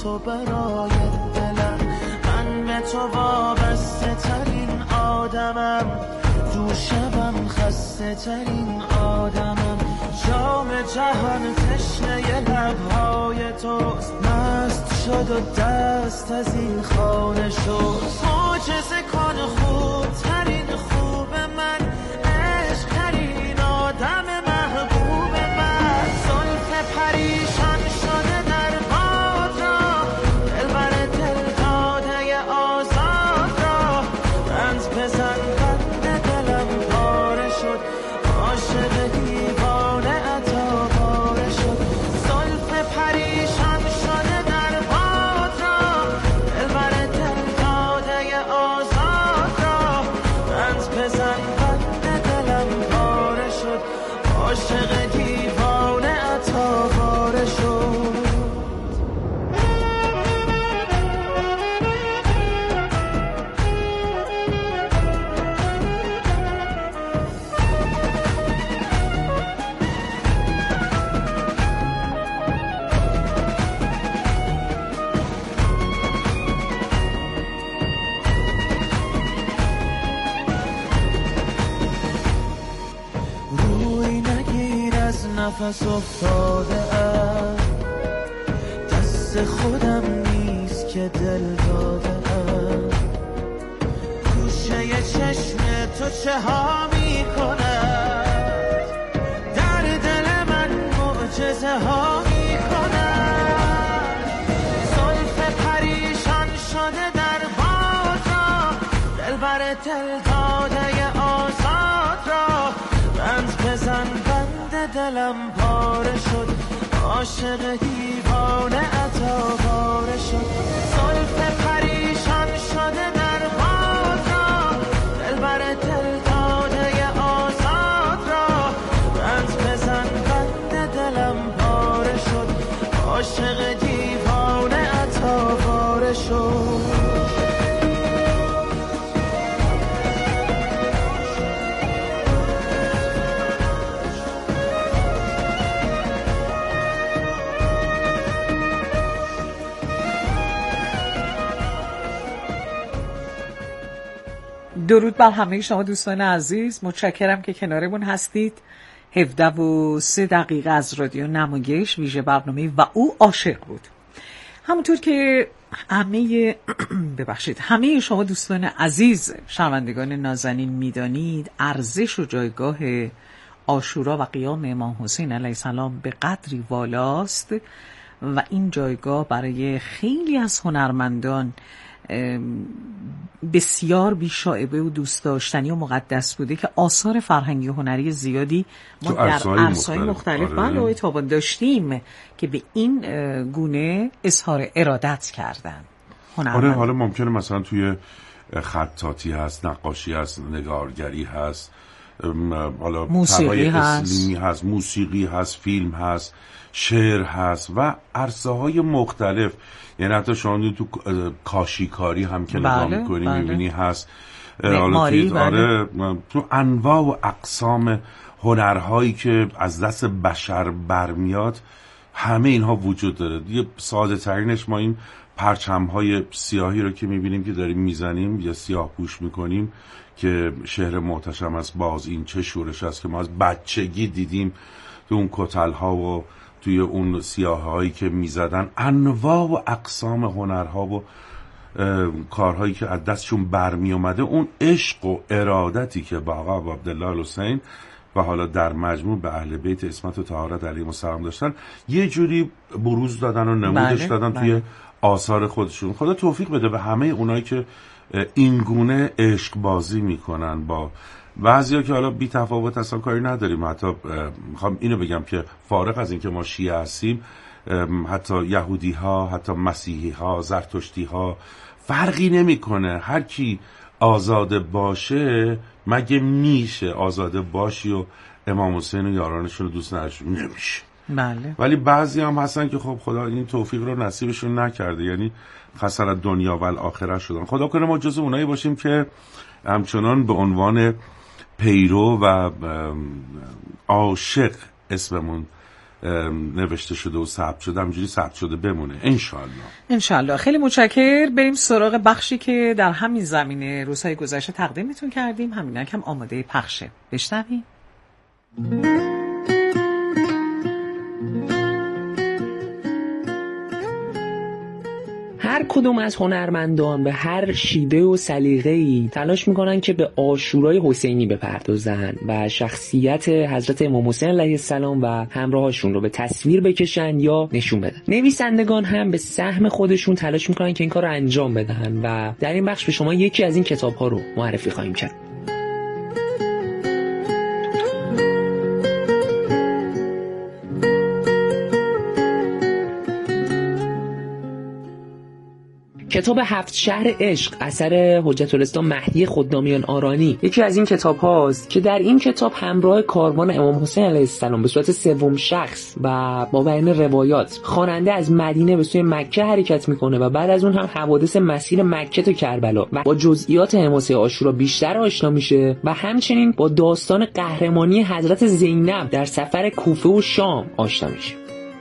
تو برای دلم. من به تو وابسته ترین آدمم، دور شبم خسته ترین آدمم. جام جهان تشنه لبهای توست، مست شد و دست از این خانه شد. معجزه کن خوب ترین خوب من، عشق ترین آدم محبوب من. زلف پریشان شده در باد را، دلبر دل داده آزاد را. بند بزن بند دلم پاره شد، عاشق دیوانه عطا پاره شد. زلف پریشان شده در باد را، دلبر دل داده آزاد را. بند بزن بند دلم پاره شد، عاشق دیوانه عطا پاره شد. روی نگیر از نفس افتاده ام، دست خودم نیست که دل داده ام. گوشه چشم تو چه ها می کند، در دل من معجزه ها می کند. زلف پریشان شده در باد را، دلبر دل داده آزاد را. بند بزن بند دلم پاره شد، عاشق دیوانه عطا پاره شد. زلف پریشان شده در باد را، دلبر دل داده آزاد را. بند بزن بند دلم پاره شد، عاشق دیوانه عطا پاره شد. درود بر همه شما دوستان عزیز، متشکرم که کنارمون هستید. 17:03 از رادیو نمایش، ویژه برنامه و او عاشق بود. همونطور که همه شما دوستان عزیز شنوندگان نازنین میدانید، ارزش و جایگاه عاشورا و قیام امام حسین علیه السلام به قدری والاست و این جایگاه برای خیلی از هنرمندان بسیار بی‌شائبه و دوست داشتنی و مقدس بوده که آثار فرهنگی و هنری زیادی ما در عرصه‌های مختلف بله تابان داشتیم که به این گونه اظهار ارادت کردن. حالا ممکنه مثلا توی خطاطی هست، نقاشی هست، نگارگری هست، حالا موسیقی هست، موسیقی هست، فیلم هست، شعر هست و عرصه‌های مختلف. یعنی حتی شما تو کاشیکاری هم که نگاه می‌کنی می‌بینی هست، معماری تو انواع و اقسام هنرهایی که از دست بشر برمیاد، همه اینها وجود داره. یه ساده ترینش ما این پرچم‌های سیاهی رو که می‌بینیم که داریم میزنیم یا سیاه پوش می‌کنیم که شهر محتشم است، باز این چه شورش است که ما از بچگی دیدیم تو اون کتل‌ها و توی اون سیاه‌هایی که میزدن. انواع و اقسام هنرها و کارهایی که از دستشون برمی اومده، اون عشق و ارادتی که با آقا عبدالله الحسین و حالا در مجموع به اهل بیت عصمت و طهارت علیهم السلام داشتن، یه جوری بروز دادن و نمودش دادن توی آثار خودشون. خدا توفیق بده به همه اونایی که این گونه عشق بازی میکنن با بعضیا که حالا بی تفاوت اصلا کاری نداریم. حتی میخوام اینو بگم که فارغ از اینکه ما شیعه هستیم، حتی یهودی ها، حتی مسیحی ها، زرتشتی ها، فرقی نمیکنه. هر کی آزاده باشه، مگه میشه آزاده باشی و امام حسین و یارانشون رو دوست نداشت؟ نمیشه. بله. ولی بعضی هم هستن که خب خدا این توفیق رو نصیبشون نکرده، یعنی خسارت دنیا و آخرت شدن. خدا کنه ما جز اونایی باشیم که همچنان به عنوان پیرو و عاشق اسممون نوشته شده و ثبت شده همینجوری ثبت شده بمونه انشالله. خیلی متشکرم. بریم سراغ بخشی که در همین زمینه روزهای گذشته تقدیمتون کردیم، همین هم آماده پخشه. بشنویم. هر کدوم از هنرمندان به هر شیوه و سلیقه‌ای تلاش میکنن که به عاشورای حسینی بپردازن و شخصیت حضرت امام حسین علیه السلام و همراهاشون رو به تصویر بکشن یا نشون بدن. نویسندگان هم به سهم خودشون تلاش میکنن که این کار رو انجام بدن و در این بخش به شما یکی از این کتاب‌ها رو معرفی خواهیم کرد. کتاب 7 شهر عشق اثر حجت الاسلام مهدی خدامیان آرانی یکی از این کتاب هاست که در این کتاب همراه کاروان امام حسین علیه السلام به صورت سوم شخص و با بیان روایات خواننده از مدینه به سوی مکه حرکت میکنه و بعد از اون هم حوادث مسیر مکه تا کربلا و با جزئیات حماسه عاشورا بیشتر آشنا میشه و همچنین با داستان قهرمانی حضرت زینب در سفر کوفه و شام آشنا میشه.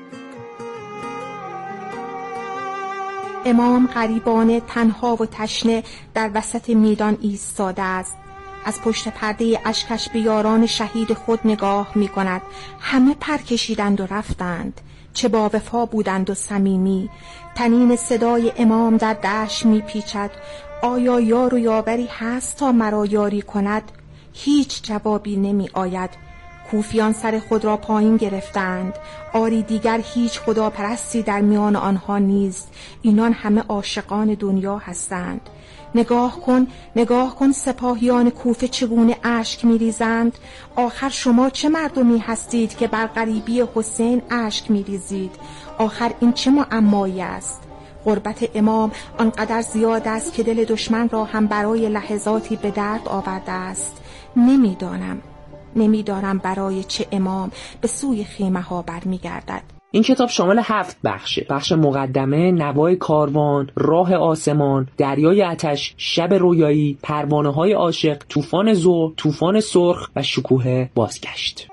امام غریبانه تنها و تشنه در وسط میدان ایستاده است. از پشت پرده اشکش به یاران شهید خود نگاه می کند. همه پر کشیدند و رفتند، چه با وفا بودند و صمیمی. تنین صدای امام در دشت می پیچد. آیا یار و یاوری هست تا مرا یاری کند؟ هیچ جوابی نمی آید. کوفیان سر خود را پایین گرفتند. آری دیگر هیچ خداپرستی در میان آنها نیست. اینان همه عاشقان دنیا هستند. نگاه کن سپاهیان کوفه چگونه اشک میریزند. آخر شما چه مردمی هستید که بر غریبی حسین اشک میریزید؟ آخر این چه معمایی است؟ غربت امام آنقدر زیاد است که دل دشمن را هم برای لحظاتی به درد آورده است. نمیدانم برای چه امام به سوی خیمه ها برمیگردد. این کتاب شامل 7 بخشه. بخش مقدمه، نوای کاروان، راه آسمان، دریای آتش، شب رویایی، پروانه‌های عاشق، طوفان ظهر، طوفان سرخ و شکوه بازگشت.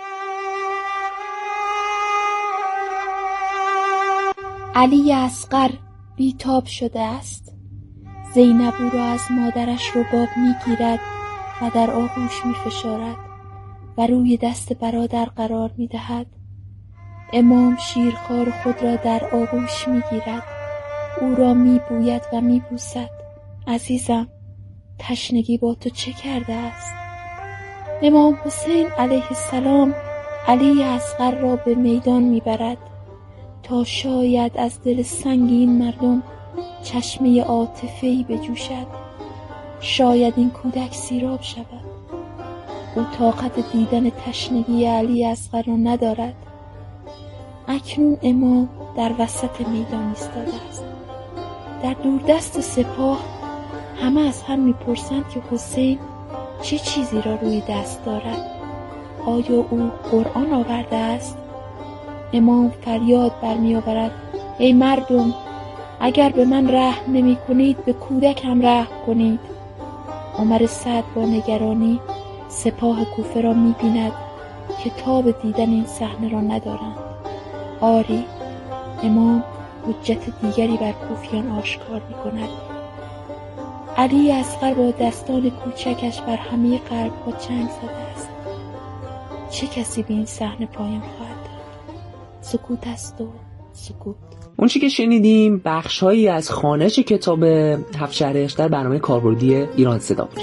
علی اصغر بیتاب شده است. زینب او را از مادرش رباب میگیرد و در آغوش میفشارد و روی دست برادر قرار میدهد. امام شیرخوار خود را در آغوش میگیرد، او را میبوید و میبوسد. عزیزم، تشنگی با تو چه کرده است؟ امام حسین علیه السلام علی اصغر را به میدان میبرد تا شاید از دل سنگین مردم چشمه عاطفه‌ای بجوشد. شاید این کودک سیراب شود. او طاقت دیدن تشنگی علی اصغر را ندارد. اکنون امام در وسط میدان ایستاده است. در دوردست سپاه همه از هم میپرسند که حسین چه چیزی را روی دست دارد. آیا او قرآن آورده است؟ امام فریاد برمی‌آورد: ای مردم، اگر به من رحم نمی کنید به کودکم رحم کنید. عمر سعد با نگرانی سپاه کوفه را می‌بیند که تاب دیدن این صحنه را ندارند. آری، امام حجت دیگری بر کوفیان آشکار می‌کند. علی اصغر با دستان کوچکش بر همه قلب‌ها چنگ زده است. چه کسی به این صحنه پایان خواهد داد؟ سکوت است و سکوت. اون چی که شنیدیم بخش‌هایی از خوانش کتاب 7 شهر عشق در برنامه کاربردی ایران صدا بود.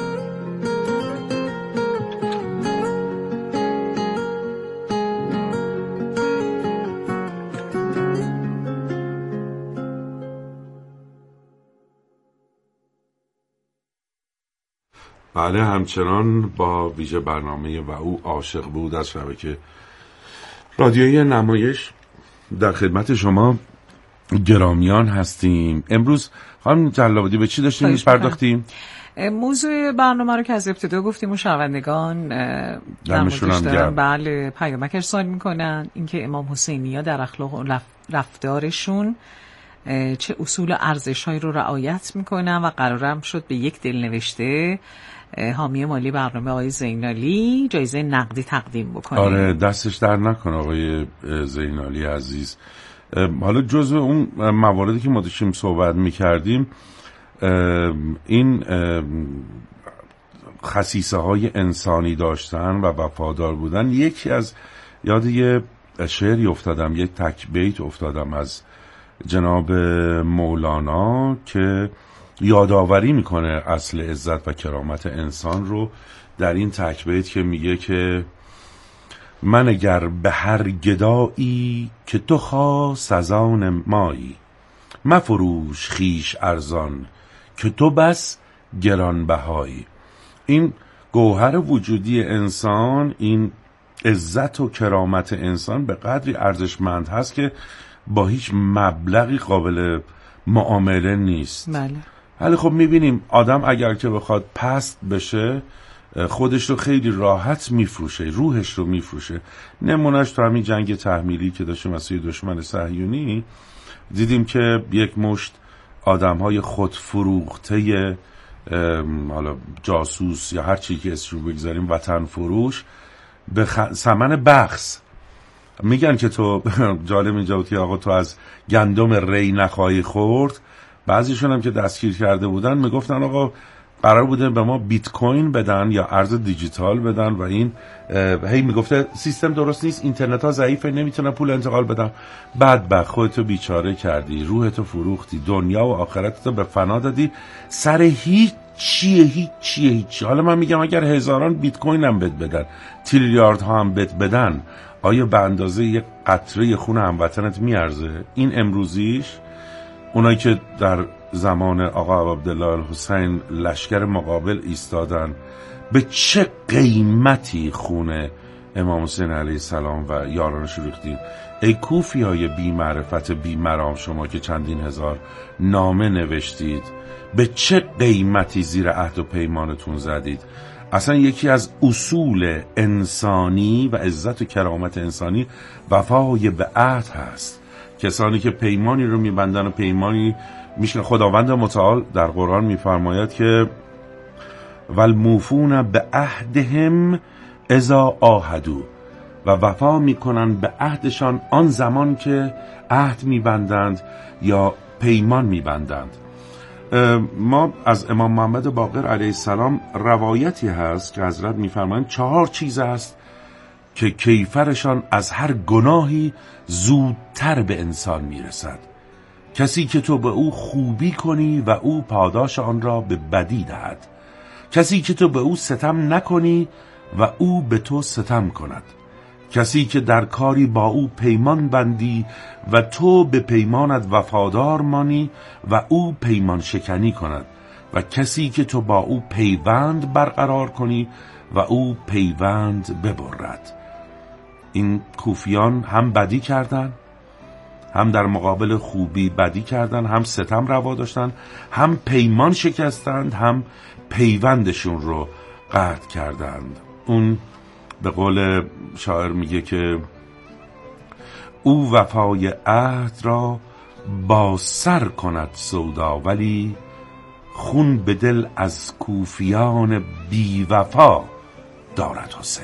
بله، همچنان با ویژه برنامه و او عاشق بود از شبکه رادیویی نمایش در خدمت شما گرامیان هستیم. امروز خانم جلابادی به چی داشتیم پرداختیم؟ موضوع برنامه رو که از ابتدا گفتیم و شنوندگان دارن بله پیامک ارسال میکنن، اینکه امام حسینی‌ها در اخلاق و رفتارشون چه اصول و ارزش‌هایی رو رعایت میکنن و قرارم شد به یک دلنوشته حامی مالی برنامه آقای زینالی جایزه نقدی تقدیم بکنه. آره دستش در نکنه آقای زینالی عزیز. حالا جزو اون مواردی که ما داشتیم صحبت میکردیم، این خصیصه های انسانی داشتن و وفادار بودن، یکی از یاد یه شعری افتادم، یک تک بیت افتادم از جناب مولانا که یادآوری میکنه اصل عزت و کرامت انسان رو در این تک بیت که میگه که من اگر به هر گدایی که تو خاص از آن مایی، مفروش خیش ارزان که تو بس گرانبهایی. این گوهر وجودی انسان، این عزت و کرامت انسان به قدری ارزشمند هست که با هیچ مبلغی قابل معامله نیست. بله. ولی خب میبینیم آدم اگر که بخواد پست بشه خودش رو خیلی راحت میفروشه، روحش رو میفروشه. نمونهش تو همین جنگ تحمیلی که داشتیم از سوی دشمن صهیونی دیدیم که یک مشت آدم‌های خودفروخته، حالا جاسوس یا هر چی که اسمش رو بگذاریم وطن فروش، به ثمن بخس میگن که تو جالب اینجا بود که آقا تو از گندم ری نخواهی خورد. بعضیشون هم که دستگیر کرده بودن میگفتن آقا قرار بوده به ما بیت کوین بدن یا ارز دیجیتال بدن و این هی میگفته سیستم درست نیست، اینترنت ها ضعیفه، نمیتونن پول انتقال بدن. بدبخت خودتو بیچاره کردی، روحتو فروختی، دنیا و آخرتتو به فنا دادی سر هیچ. حالا من میگم اگر هزاران بیت کوین هم بد بدن، تریلیارد ها هم بد بدن، آیا به اندازه یک قطره خون هموطنت میارزه؟ این امروزیش اونایی که در زمان آقا عبدالله الحسین لشکر مقابل ایستادن، به چه قیمتی خون امام حسین علیه السلام و یارانش ریختین؟ ای کوفی های بی معرفت بی مرام، شما که چندین هزار نامه نوشتید، به چه قیمتی زیر عهد و پیمانتون زدید؟ اصلا یکی از اصول انسانی و عزت و کرامت انسانی وفای به عهد هست. کسانی که پیمانی رو میبندن و پیمانی میشه، خداوند متعال در قرآن میفرماید که والموفون به عهدهم اذا عاهدوا، و وفا میکنن به عهدشان آن زمان که عهد میبندند یا پیمان میبندند. ما از امام محمد باقر علیه السلام روایتی هست که حضرت میفرمایند 4 چیز است که کیفرشان از هر گناهی زودتر به انسان میرسد. کسی که تو به او خوبی کنی و او پاداش آن را به بدی دهد. کسی که تو به او ستم نکنی و او به تو ستم کند. کسی که در کاری با او پیمان بندی و تو به پیمانت وفادار مانی و او پیمان شکنی کند. و کسی که تو با او پیوند برقرار کنی و او پیوند ببرد. این کوفیان هم بدی کردن، هم در مقابل خوبی بدی کردن، هم ستم روا داشتن، هم پیمان شکستند، هم پیوندشون رو قطع کردند. اون به قول شاعر میگه که او وفای عهد را با سر کند سودا، ولی خون به دل از کوفیان بی وفا دارد حسین.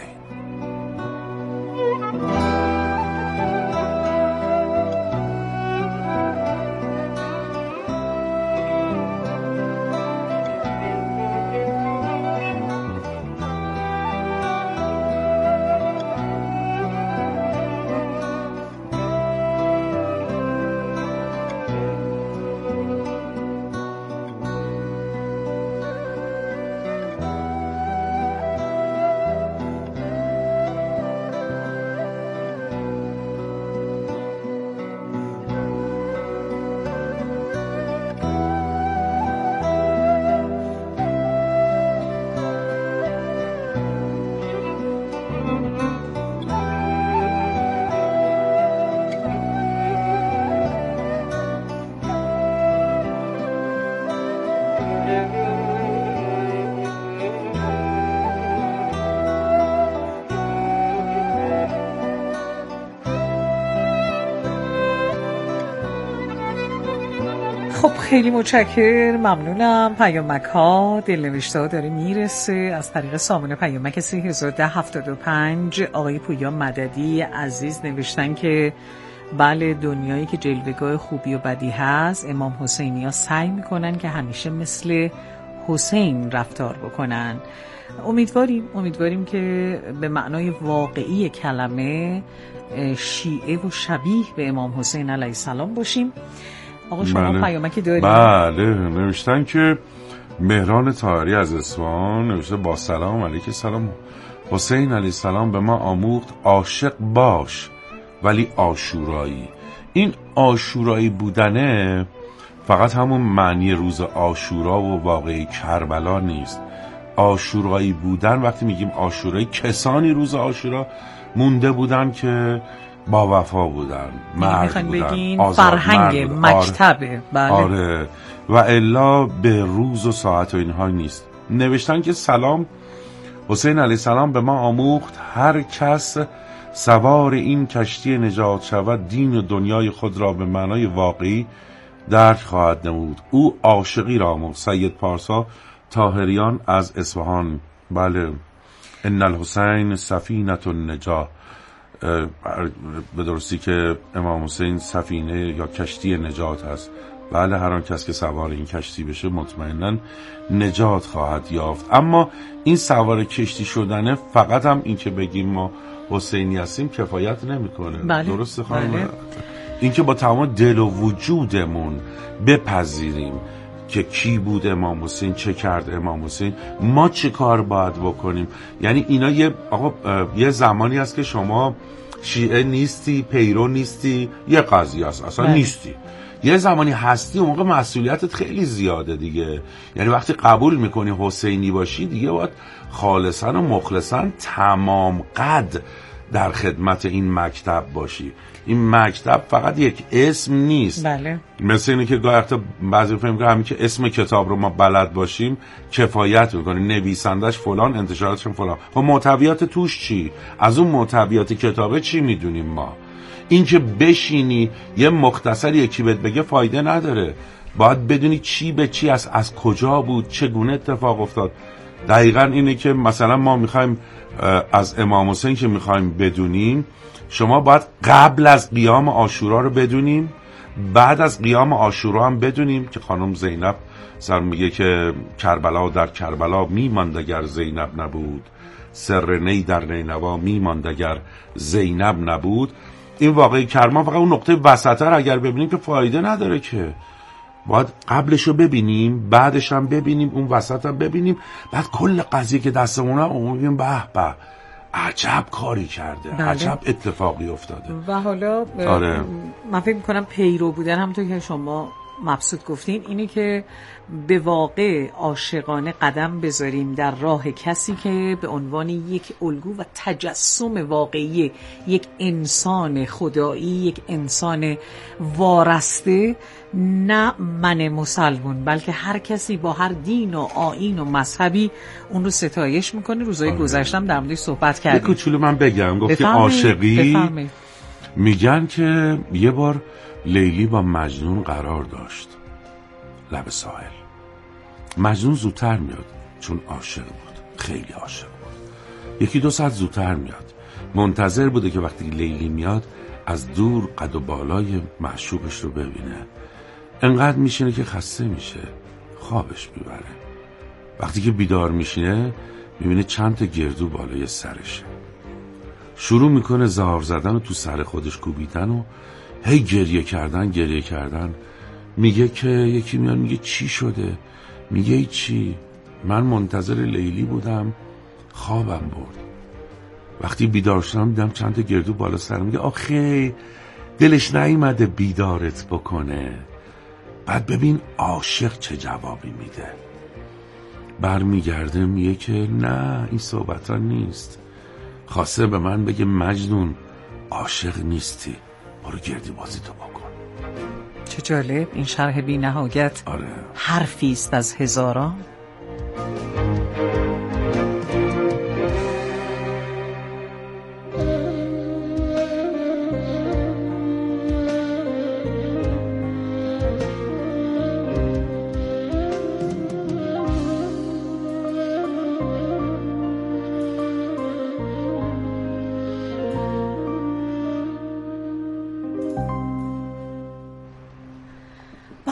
خب خیلی متشکرم، ممنونم. پیامک ها، دلنوشته ها داره میرسه از طریق سامانه پیامک 301075. آقای پویا مددی عزیز نوشتن که بله، دنیایی که جلوه‌گاه خوبی و بدی هست، امام حسینی ها سعی میکنن که همیشه مثل حسین رفتار بکنن. امیدواریم که به معنای واقعی کلمه شیعه و شبیه به امام حسین علیه السلام باشیم. آقا شما پیامکی دارید؟ بله، نوشتن که مهران طاهری از اصفهان نوشته با سلام علیک السلام، حسین علیه السلام به ما آموخت عاشق باش ولی عاشورایی. این عاشورایی بودنه فقط همون معنی روز عاشورا و واقعی کربلا نیست. عاشورایی بودن، وقتی میگیم عاشورایی، کسانی روز عاشورا مونده بودن که با وفا بودن، مرد بودن، فرهنگ مکتبه. بله. آره، و الا به روز و ساعت و اینها نیست. نوشتن که سلام، حسین علیه السلام به ما آموخت هر کس سوار این کشتی نجات شود دین و دنیای خود را به معنای واقعی درک خواهد نمود. او عاشقی را آموخت. سید پارسا طاهریان از اصفهان. بله، ان الحسین سفینة النجاة، به درستی که امام حسین سفینه یا کشتی نجات هست. بله، هر آن کس که سوار این کشتی بشه مطمئناً نجات خواهد یافت. اما این سوار کشتی شدنه فقط هم این که بگیم ما حسینی هستیم کفایت نمیکنه. بله. درسته خانم؟ بله. این که با تمام دل و وجودمون بپذیریم که کی بود امام حسین، چه کرد امام حسین، ما چه کار باید بکنیم. یعنی اینا یه زمانی هست که شما شیعه نیستی، پیرو نیستی، یه قضیه هست اصلا نیستی. یه زمانی هستی، اون موقع مسئولیتت خیلی زیاده دیگه. یعنی وقتی قبول میکنی حسینی باشی دیگه باید خالصا و مخلصا تمام قد در خدمت این مکتب باشی. این مکتب فقط یک اسم نیست. بله. مثل اینه که گاهی بعضی فهم کنم همین که اسم کتاب رو ما بلد باشیم کفایت میکنه، نویسندش فلان، انتشاراتش فلان. خب محتویات توش چی؟ از اون محتویات کتابه چی میدونیم ما؟ این که بشینی یه مختصر یکی بهت بگه فایده نداره. باید بدونی چی به چی است، از کجا بود، چگونه اتفاق افتاد. دقیقاً اینه که مثلا ما میخوایم از امام حسین که میخوایم بدونیم، شما باید قبل از قیام عاشورا رو بدونیم، بعد از قیام عاشورا هم بدونیم که خانم زینب سر میگه که کربلا در کربلا میماند اگر زینب نبود، سر نی در نینوا میماند اگر زینب نبود. این واقعی کرما فقط اون نقطه وسطه رو اگر ببینیم که فایده نداره، که باید قبلشو ببینیم، بعدش هم ببینیم، اون وسط هم ببینیم، بعد کل قضیه که دستمونه اون ببینیم به به عجب کاری کرده. بله. عجب اتفاقی افتاده. و حالا آره. من فکر میکنم پیرو بودن همونطور که شما مبسوط گفتین اینه که به واقع عاشقانه قدم بذاریم در راه کسی که به عنوان یک الگو و تجسم واقعی یک انسان خدایی، یک انسان وارسته، نه من مسلمون، بلکه هر کسی با هر دین و آیین و مذهبی اون رو ستایش میکنه. روزهای گذشتم در موردش صحبت کردیم. یه کوچولو من بگم، گفتی عاشقی. میگن که یه بار لیلی با مجنون قرار داشت لب ساحل. مجنون زودتر میاد چون عاشق بود، خیلی عاشق بود. 1-2 ساعت زودتر میاد، منتظر بوده که وقتی لیلی میاد از دور قد و بالای معشوقش رو ببینه. انقدر میشینه که خسته میشه، خوابش میبره. وقتی که بیدار میشینه میبینه چند تا گردو بالای سرشه. شروع میکنه زار زدن و تو سر خودش کوبیدن و هی گریه کردن. میگه که یکی میاد میگه چی شده؟ میگه ای چی؟ من منتظر لیلی بودم، خوابم برد. وقتی بیدار شدم دیدم چند تا گردو بالا سرم. میگه آخه دلش نیومده بیدارت بکنه. بعد ببین عاشق چه جوابی میده. برمیگرده میگه که نه، این صحبت ها نیست. خواسته به من بگه مجنون عاشق نیستی، برو گردی بازی تو بکن. چه جالب این شرح بی نهایت. آره. حرفی است از هزاران.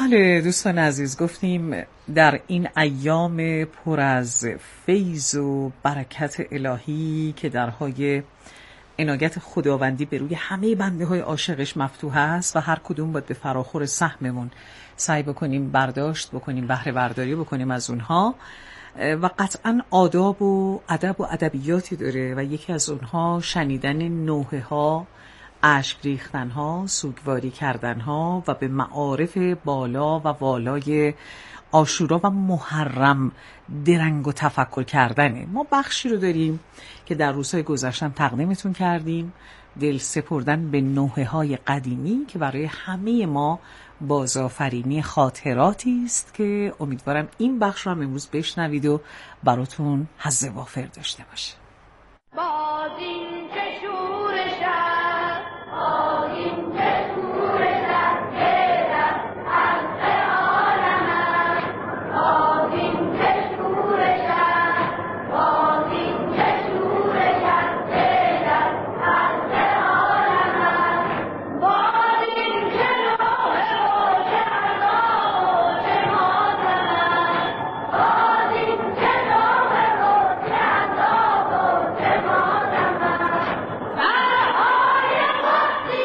بله دوستان عزیز، گفتیم در این ایام پر از فیض و برکت الهی که درهای عنایت خداوندی به روی همه بنده های عاشقش مفتوح است و هر کدوم باید به فراخور سهممون سعی بکنیم برداشت بکنیم، بهره برداری بکنیم از اونها و قطعا آداب و ادب و ادبیاتی داره و یکی از اونها شنیدن نوحه ها، اشک ریختن ها، سوگواری کردن ها و به معارف بالا و والای عاشورا و محرم درنگ و تفکر کردنه. ما بخشی رو داریم که در روزهای گذشتم تقدیمتون کردیم، دل سپردن به نوحه های قدیمی که برای همه ما بازآفرینی خاطراتی است که امیدوارم این بخش رو هم امروز بشنوید و براتون حظ وافر داشته باشه. باز این که شورش است، باز این که شورش است، غیرت حق عالم است. باز این که شورش است، باز این که شورش است، غیرت حق عالم است. باز این که نوحه و چه عذاب و چه ماتم است. باز این که نوحه و چه عذاب و چه ماتم است. سرهای قدسی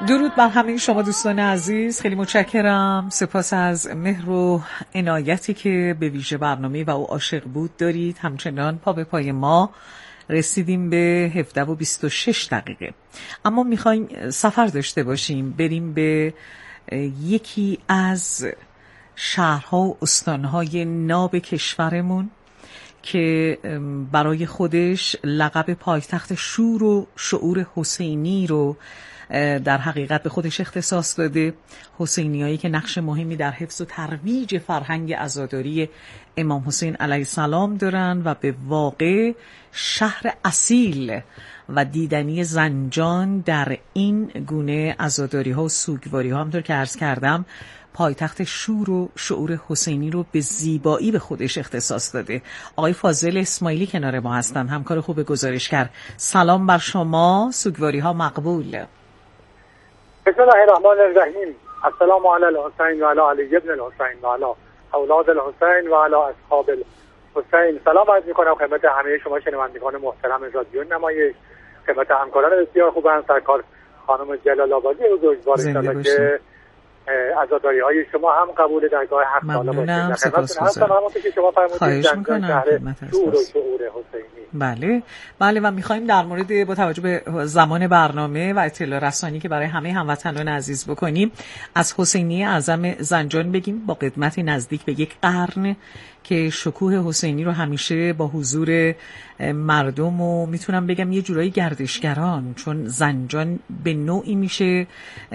درود بر همه شما دوستان عزیز، خیلی متشکرم. سپاس از مهر و عنایتی که به ویژه برنامه و او عاشق بود دارید. همچنان پا به پای ما رسیدیم به 17:26. اما میخوایم سفر داشته باشیم، بریم به یکی از شهرها و استانهای ناب کشورمون که برای خودش لقب پایتخت شور و شعور حسینی رو در حقیقت به خودش اختصاص داده. حسینیایی که نقش مهمی در حفظ و ترویج فرهنگ عزاداری امام حسین علیه السلام دارن و به واقع شهر اصیل و دیدنی زنجان در این گونه عزاداری ها و سوگواری ها، همطور که عرض کردم پایتخت شور و شعور حسینی رو به زیبایی به خودش اختصاص داده. آقای فاضل اسماعیلی کنار ما هستن، همکار خوب گزارشگر. سلام بر شما، سوگواری ها مقبول. بسم الله الرحمن الرحیم. السلام علی الحسین و علی علی ابن الحسین و علی اولاد الحسین و علی اصحاب الحسین. سلام عرض میکنم خدمت همه شما شنوندگان محترم رادیو نمایش، خدمت همکاران بسیار خوبم، سرکار خانم جلال آبادی بزرگوار، ان که عزاداری های شما هم قبول درگاه حق تعالی باشه. سپاسگزارم. همونطور که شما فرمودید میکنم شور و شعور حسینی. بله و میخوایم در مورد با توجه به زمان برنامه و اطلاع رسانی که برای همه هموطنان عزیز بکنیم از حسینیه اعظم زنجان بگیم، با قدمت نزدیک به 1 قرن که شکوه حسینی رو همیشه با حضور مردم و میتونم بگم یه جورایی گردشگران، چون زنجان به نوعی میشه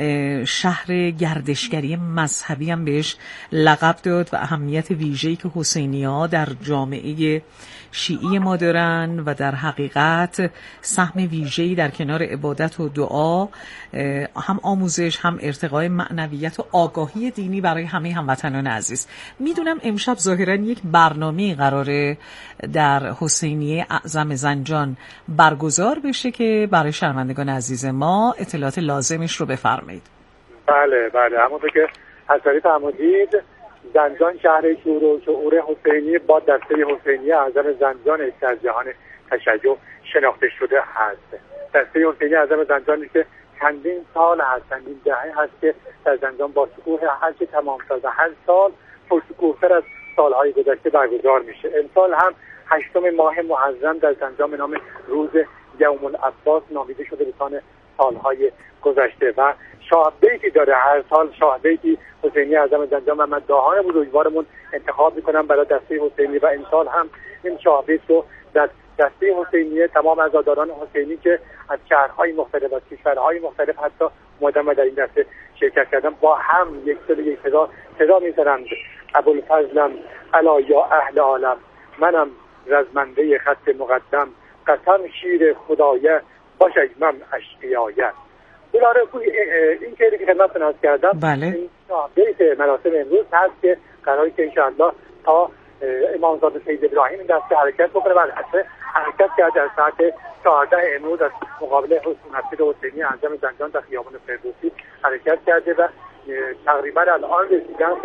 شهر گردشگری مذهبی هم بهش لقب داد و اهمیت ویژه‌ای که حسینی‌ها در جامعه شیعی ما دارن و در حقیقت سهم ویژه‌ای در کنار عبادت و دعا هم آموزش هم ارتقای معنویت و آگاهی دینی برای همه هموطنان عزیز. میدونم امشب ظاهراً یک برنامه قراره در حسینیه اعظم زنجان برگزار بشه که برای شنوندگان عزیز ما اطلاعات لازمش رو بفرمایید. بله همونطور که حضرت فرمودید زنجان شهر شور و شعور حسینی با دسته حسینی اعظم زنجان در جهان تشیع شناخته شده هست. دسته حسینی اعظم زنجانی که چندین سال هست، چندین دهه هست که در زنجان با شکوه هرچه تمام شد و هر سال پرشکوه‌تر از سالهای گذشته برگزار میشه. امسال هم 8 ماه محرم در زنجان به نام روز یوم العباس نامیده شده به سان سالهای گذشته و شاه بیتی داره. هر سال شاه بیتی حسینی اعظم زنجان و مداحان بزرگوارمون انتخاب میکنن برای دسته حسینی و امسال هم این شاه بیت رو در دسته حسینیه تمام عزاداران حسینی که از شهرهای مختلف و کشورهای مختلف حتی اومدن و در این دسته شرکت کردن با هم یک صدا میزنند: ابوالفضلم الا یا اهل عالم، منم رزمنده خط مقدم، قسم شیر خدایه باش اجمم اشقیایه. این که خدمتتون عرض کردم بله. این بیت مراسم امروز هست که قراره که انشاءالله تا امامزاده سید ابراهیم این دسته حرکت بکنه و حرکت کرده از ساعت 14 امروز از مقابل مسجد حسینی اعظم زنجان در خیابان فردوسی حرکت کرده و تقریبا الان رسیدن